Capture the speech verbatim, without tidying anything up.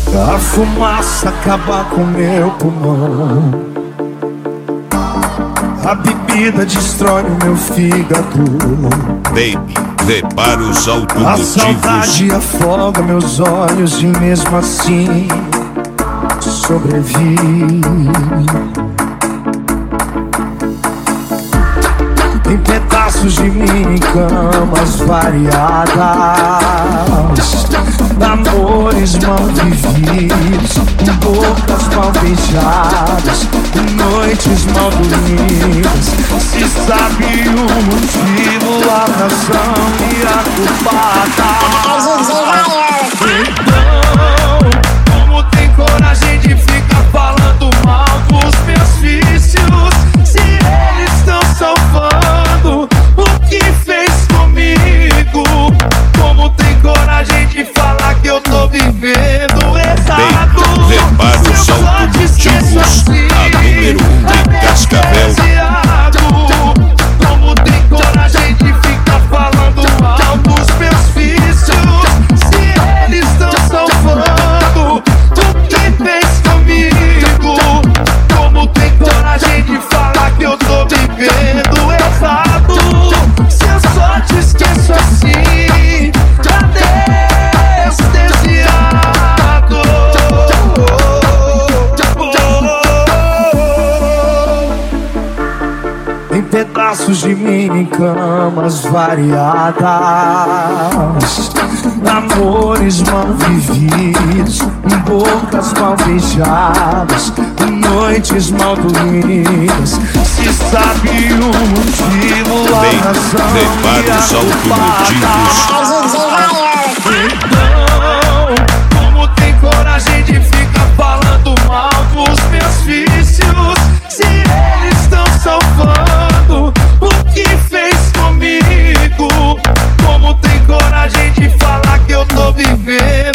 A fumaça acaba com meu pulmão, a bebida destrói o meu fígado. Baby, prepara os A automotivos. saudade afoga meus olhos e mesmo assim sobrevivi. Tem pedaços de mim em camas variadas, amores mal vividos, bocas mal beijadas, noites mal dormidas. Se sabe o motivo, a razão e a culpada. Então, como tem coragem de ficar falando mal dos meus vícios, se eles estão salvando o que fez comigo? Como tem coragem de falar que eu tô vivendo errado? Prepara os automotivos, a número um de Cascavel. Como tem coragem de ficar falando mal dos meus vícios, se eles estão salvando o que fez comigo? Como tem coragem de falar que eu tô vivendo errado? Se eu só te esqueço assim, anestesiado. Tem pedaços de mim em camas variadas, amores mal vividos, bocas mal beijadas, noites mal dormidas. Se sabe o motivo, a Bem, razão prepara e a os culpada. automotivos. Então, como tem coragem de ficar falando mal dos meus vícios, se eles estão salvando o que fez comigo? Como tem coragem de falar que eu tô vivendo